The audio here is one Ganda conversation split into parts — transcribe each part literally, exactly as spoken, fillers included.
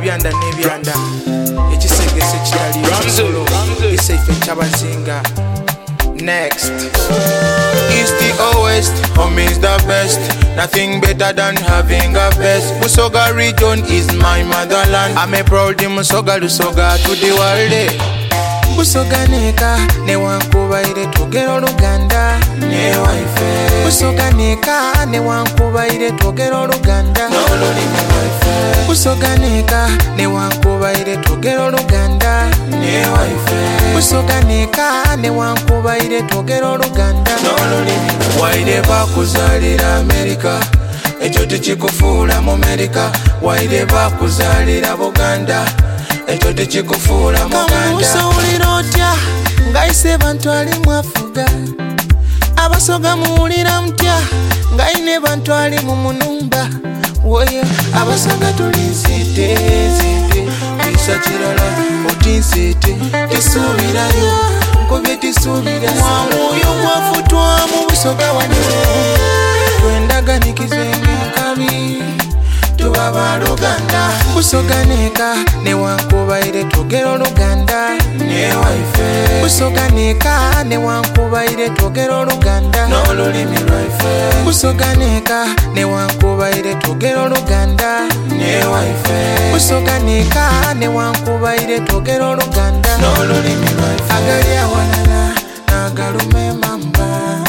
ebyanda n'ebyanda ekisegese kitali ekisolo isaife kyabazinga. Next, East or West, home is the best. Nothing better than having a best. Busoga region is my motherland. I'm a proud Musoga Lusoga to the world. Busoga neka ne wankubaire togera oluganda ne waife. Busoga neka ne wankubaire togera oluganda n'olulimi lwaife. Busoga neka ne wankubaire togera oluganda ne waife. Busoga neka ne wankubaire togera oluganda n'olulimi lwaife. Waire bakuzalira America, ekyo tekikufuula mu America. Waire bakuzalira Buganda, ekyo tekikufuula mu Uganda. Kamusowulira otya ngayise bantu ali mwafuga, Abasoga muwulira mutya ngayine bantu ali mu munumba. Woyo Abasoga tuli nsite nsite kisa kirala oti nsite tisuubirayo nkobye tisuubira mwamuyo mwafutwa mu Busoga wano twendaganikize ng'enkabi tuba baluganda. Busoga neka ne wankubaire togera oluganda ne waife. Busoga neka ne wankubaire togera oluganda n'olulimi lwaife. Busoga neka ne wankubaire togera oluganda ne waife. Busoga neka ne wankubaire togera oluganda n'olulimi lwaife. Agali awalala n'agalume mamba,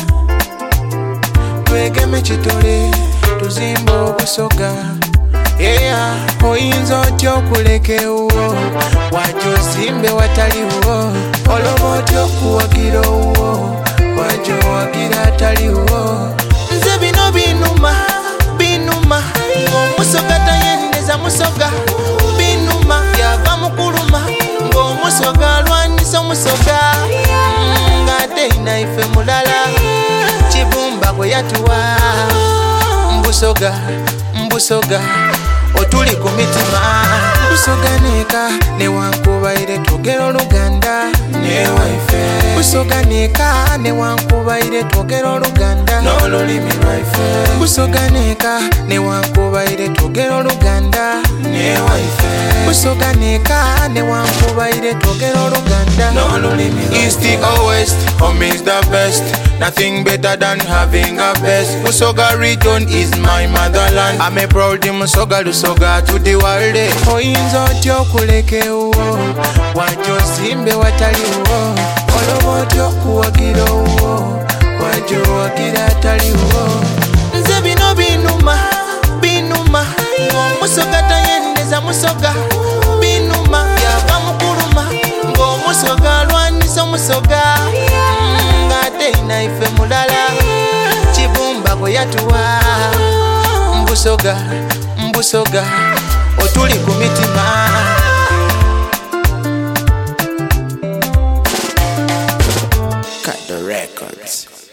twegeme kitole tuzimba Obusoga. Yeah, oyinza otya okulekewo wajja ozimbe wataliwo, oloba otya okuwagira owo wajja owagira ataliwo. Nze bino binuma binuma ng'Omusoga tayendeza Musoga, binuma yava mukuluma ng'Omusoga alwanyisa Omusoga, ng'ate inaife mulala Kibumba gwe yatuwa. Mbusoga Mbusoga otuli ku mitima. Busoga neka ne wankubaire togera oluganda ne waife. Busoga neka ne wankubaire togera oluganda n'olulimi lwaife. Busoga neka ne wankubaire togera oluganda ne waife. Busoga neka ne wankubaire togera oluganda n'olulimi lwaife. East or West, home is the best. Nothing better than having a best. Busoga region is my motherland. I'm a proud Musoga Lusoga to the world. Oyinza otya okulekewo wajja ozimbe wataliwo, oloba otya okuwagira owo wajja owagira ataliwo. Nze bino binuma binuma ng'Omusoga tayendeza Musoga, binuma yava mukuluma ng'Omusoga alwanyisa Omusoga, ng'ate inaife mulala Kibumba gwe yatuwa. Mbusoga Mbusoga otuli ku mitima. Cut the records.